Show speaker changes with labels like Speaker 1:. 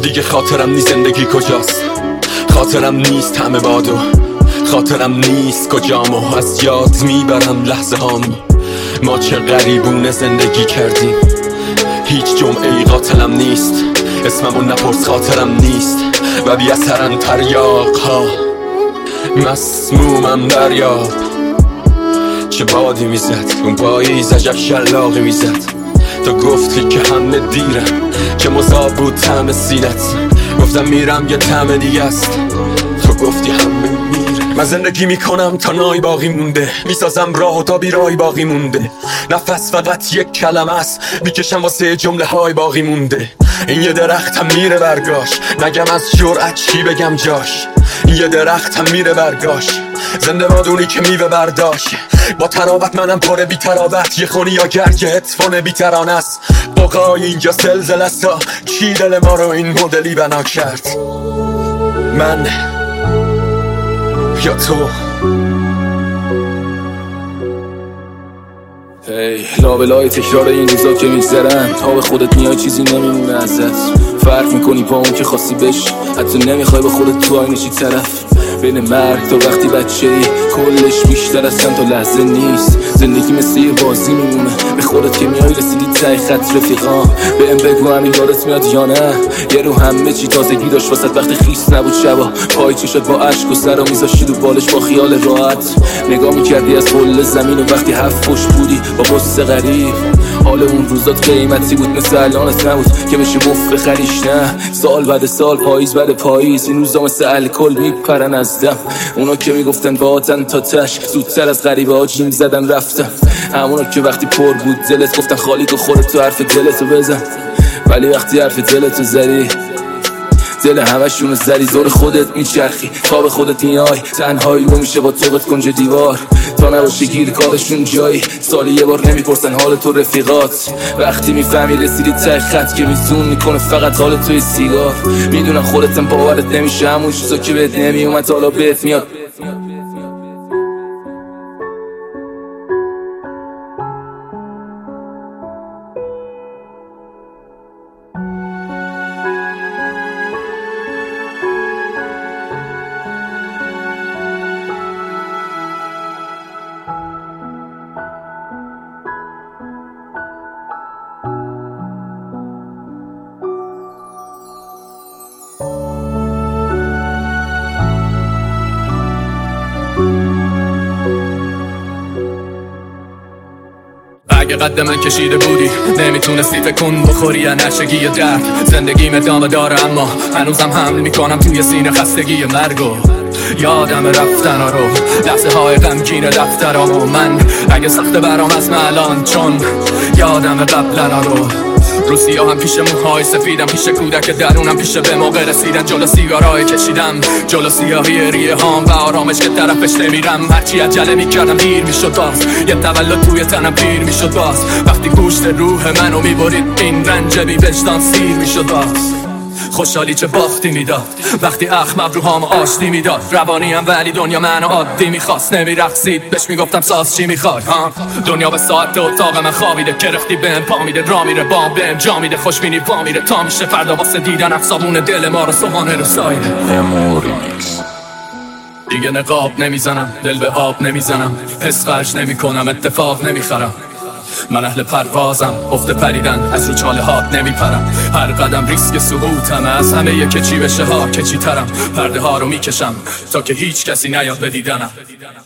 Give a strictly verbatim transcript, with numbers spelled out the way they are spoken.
Speaker 1: دیگه خاطرم نیست زندگی کجاست، خاطرم نیست همه بادو، خاطرم نیست کجامو از یاد میبرم لحظه هامو. ما چه غریبونه زندگی کردیم، هیچ جمعه ای قاتلم نیست، اسممو نپرس خاطرم نیست و بی اثرن تریاق ها. مسمومم دریاب چه بادی میزد، اون پاییز عجب شلاقی میزد. تو گفتی که همه دیرم، چه مذاب بود طعم سینت. گفتم میرم یه طعم دیگه است، تو گفتی همه میره. من زندگی میکنم تا نای باقی مونده، میسازم راه و تا بیرای باقی مونده. نفس فقط یک کلمه است، میکشم واسه جمله های باقی مونده. این یه درختم میره برگاش، نگم از جرأت چی بگم جاش. این یه درختم میره برگاش، زنده بادونی که میوه برداشت. با تراوت منم پر بی تراوت، یه خونی یا گرگ اتفان بی ترانه است. بقای اینجا زلزله است، چی دل ما رو این مدلی بنا کرد؟ من یا تو؟
Speaker 2: هی لابلای تکرار این روزا که میگذرن، تا به خودت میای چیزی نمیمونه ازت. فرق میکنی با اون که خواستی بش، حتی نمیخوای به خودت تو آینه چی طرف. بین مرگ تا وقتی بچه ای کلش بیشتر از چند تا لحظه نیست. زندگی مثل یه بازی میمونه، به خودت که میای رسیدی ته خط رفیقام. بهم بگو همین یادت میاد یا نه؟ یه رو همه چی تازگی داشت واسط وقتی خیس نبود شبا. پای چی شد با اشک و سر میذاشتی رو بالش با خیال راحت. نگاه میکردی از کل زمین و وقتی هفت پشت بودی با قصه غریب. حال اون روزات قیمتی بود مثل الانت نبود که بشه مفت بخریش. نه سال بعد سال پاییز بعد پاییز این روزا مثل الکل میپرن از دم. اونا که میگفتن باتن تا تش، زودتر از غریبه ها جیم زدن رفتن. همونا که وقتی پر بود دلت گفتن خالی تو خودت تو حرف دلتو بزن، ولی وقتی حرف دلتو زدی دل همشونو زدی. زور خودت میچرخی تا به خودت میای، تنهایی رو میشه با توقت کنج دیوار. تا نباشه گیر کارشون جایی، سالی یه بار نمیپرسن حال تو رفیقات. وقتی میفهمی رسیدی ته خط که میزون میکنه فقط حال توی سیگار. میدونم خودتم باورت نمیشه، همون چیزا که بهت نمیومد حالا بهت میاد.
Speaker 3: اگه قد من کشیده بودی نمیتونستی فکر بخوری یا نشگی یا درد. زندگیم ادامه داره اما هنوزم حمل میکنم توی سینه خستگی مرگو. یادم رفتن ها رو لحظه های غمگین دفترام و من اگه سخته برام از الان، چون یادم قبلن ها رو. رو سیاهم پیش موهای سفیدم، پیش کودک درونم، پیش به موقع رسیدن جلو سیگارای کشیدم، جلو سیاهی ریه هام و آرامش که طرفش نمیرم. هرچی عجله میکردم دیر میشد باز، یه تولد توی تنم پیر میشد باز. وقتی گوشت روح منو میبرید این رنج بی وجدان سیر میشد باز. خوشحالی چه باختی میداد وقتی اخم ابروهام آشتی میداد. روانیم ولی دنیا منو عادی میخواست، نمیرقصید بهش میگفتم ساز چی میخوای ها. دنیا به ساعت اتاق من خوابیده، کرختی بهم پا میده، را میره بام بهم جا میده، خوشبینی پا میره تا میشه فردا واسه دیدن افسابون دل ما رو صبحانه رو سایده.
Speaker 4: اموری نیست
Speaker 3: دیگه نقاب نمیزنم، دل به آب نمیزنم، حس خرج نمیکنم، اتفاق نمیخرم. من اهل پروازم، افت پریدن از رو چاله هات نمیپرم. هر قدم ریسک سقوطم، از همه یه که چی بشه ها که چی ترم. پرده ها رو میکشم تا که هیچ کسی نیاد به دیدنم.